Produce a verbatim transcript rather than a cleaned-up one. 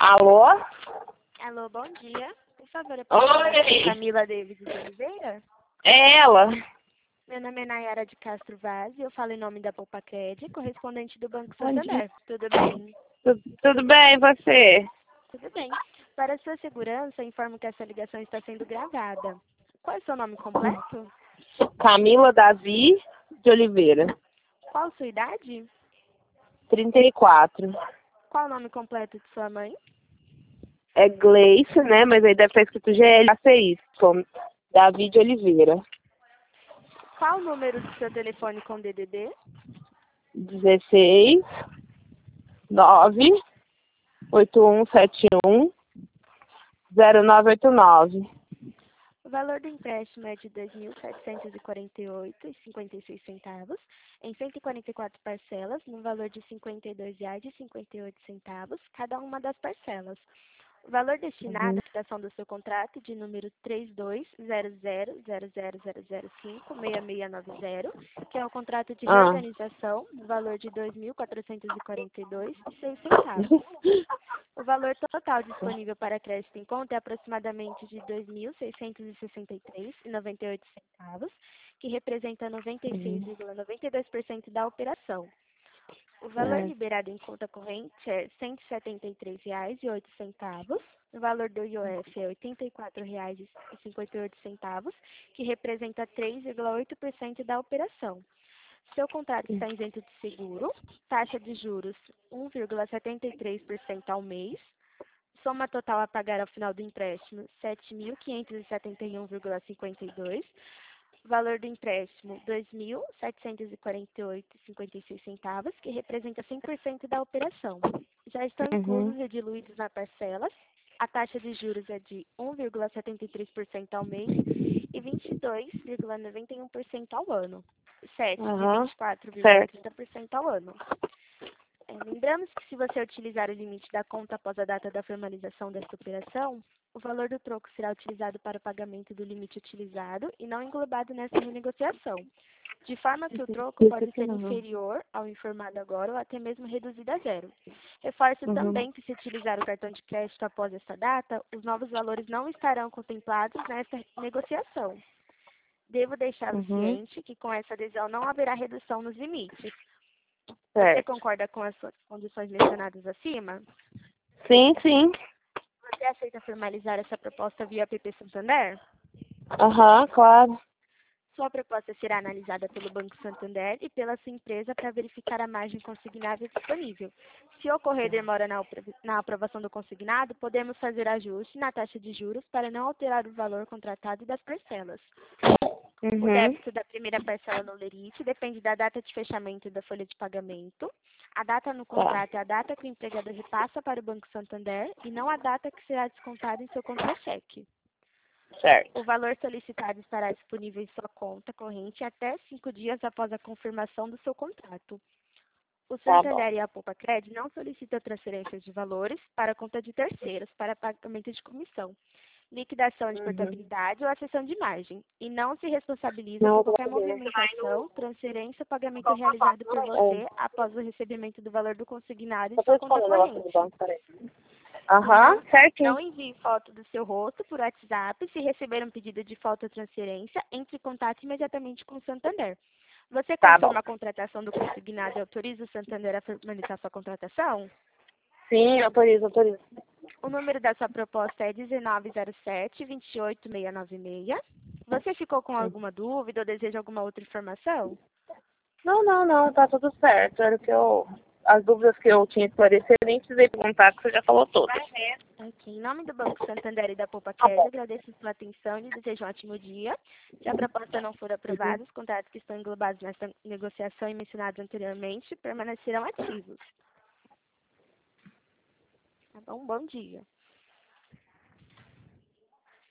Alô? Alô, bom dia. Por favor, eu posso falar Oi. com Camila David de Oliveira? É ela. Meu nome é Nayara de Castro Vaz e eu falo em nome da Poupacred, correspondente do Banco Bom dia. Santander. Tudo bem? Tu- Tudo bem, e você? Tudo bem. Para sua segurança, informo que essa ligação está sendo gravada. Qual é o seu nome completo? Camila Davi de Oliveira. Qual a sua idade? trinta e quatro. Qual o nome completo de sua mãe? É Gleice, né? Mas aí deve estar escrito G L A C Y. Davi de Oliveira. Qual o número do seu telefone com D D D? dezesseis, nove, oito um sete um, zero nove oito nove. O valor do empréstimo é de dois mil setecentos e quarenta e oito reais e cinquenta e seis centavos, em cento e quarenta e quatro parcelas, no valor de cinquenta e dois reais e cinquenta e oito centavos, cada uma das parcelas. O valor destinado Uhum. à quitação do seu contrato de número três dois zero zero zero zero zero zero cinco seis seis nove zero, que é o contrato de Ah. reorganização, no valor de dois mil quatrocentos e quarenta e dois reais e seis centavos. O valor total disponível para crédito em conta é aproximadamente de dois mil seiscentos e sessenta e três reais e noventa e oito centavos, que representa noventa e seis vírgula noventa e dois por cento da operação. O valor É. liberado em conta corrente é cento e setenta e três reais e oito centavos. O valor do I O F é oitenta e quatro reais e cinquenta e oito centavos, que representa três vírgula oito por cento da operação. Seu contrato está isento de seguro, taxa de juros um vírgula setenta e três por cento ao mês, soma total a pagar ao final do empréstimo sete mil quinhentos e setenta e um vírgula cinquenta e dois, valor do empréstimo dois mil setecentos e quarenta e oito vírgula cinquenta e seis centavos, que representa cem por cento da operação. Já estão inclusos Uhum. e diluídos nas parcelas. A taxa de juros é de um vírgula setenta e três por cento ao mês e vinte e dois vírgula noventa e um por cento ao ano. sete de Aham. vinte e quatro vírgula Certo. trinta por cento ao ano. É, lembramos que se você utilizar o limite da conta após a data da formalização desta operação, o valor do troco será utilizado para o pagamento do limite utilizado e não englobado nessa renegociação, de forma que o troco Isso pode aqui ser não. inferior ao informado agora ou até mesmo reduzido a zero. Reforço Uhum. também que se utilizar o cartão de crédito após esta data, os novos valores não estarão contemplados nesta negociação. Devo deixá-lo Uhum. ciente que com essa adesão não haverá redução nos limites. Você Certo. concorda com as suas condições mencionadas acima? Sim, sim. Você aceita formalizar essa proposta via P P Santander? Aham, claro. Sua proposta será analisada pelo Banco Santander e pela sua empresa para verificar a margem consignável disponível. Se ocorrer demora na, na aprovação do consignado, podemos fazer ajuste na taxa de juros para não alterar o valor contratado das parcelas. O Uhum. débito da primeira parcela no lerite depende da data de fechamento da folha de pagamento. A data no Tá. contrato é a data que o empregador repassa para o Banco Santander e não a data que será descontada em seu contra-cheque. Certo. O valor solicitado estará disponível em sua conta corrente até cinco dias após a confirmação do seu contrato. O Tá bom. Santander e a Poupacred não solicitam transferências de valores para conta de terceiros para pagamento de comissão, liquidação de Uhum. portabilidade ou acessão de margem, e não se responsabiliza Não, por eu tô qualquer sabendo. movimentação, transferência ou pagamento realizado por você É. após o recebimento do valor do consignado em Eu tô sua conta respondendo ela do corrente. banco, peraí. Aham, Não, certinho. não envie foto do seu rosto por WhatsApp. Se receber um pedido de foto ou transferência, entre em contato imediatamente com o Santander. Você Tá bom. confirma a contratação do consignado e autoriza o Santander a formalizar sua contratação? Sim, autorizo, autorizo. O número da sua proposta é dezenove zero sete, vinte e oito, seiscentos e noventa e seis. Você ficou com alguma dúvida ou deseja alguma outra informação? Não, não, não, tá tudo certo. Era o que eu. As dúvidas que eu tinha esclarecido, eu nem precisei perguntar, que você já falou tudo. Ok. Em nome do Banco Santander e da Tá Poupacred, bom. agradeço sua atenção e desejo um ótimo dia. Se a proposta não for Uhum. aprovada, os contratos que estão englobados nesta negociação e mencionados anteriormente permanecerão ativos. Tá bom? Bom dia.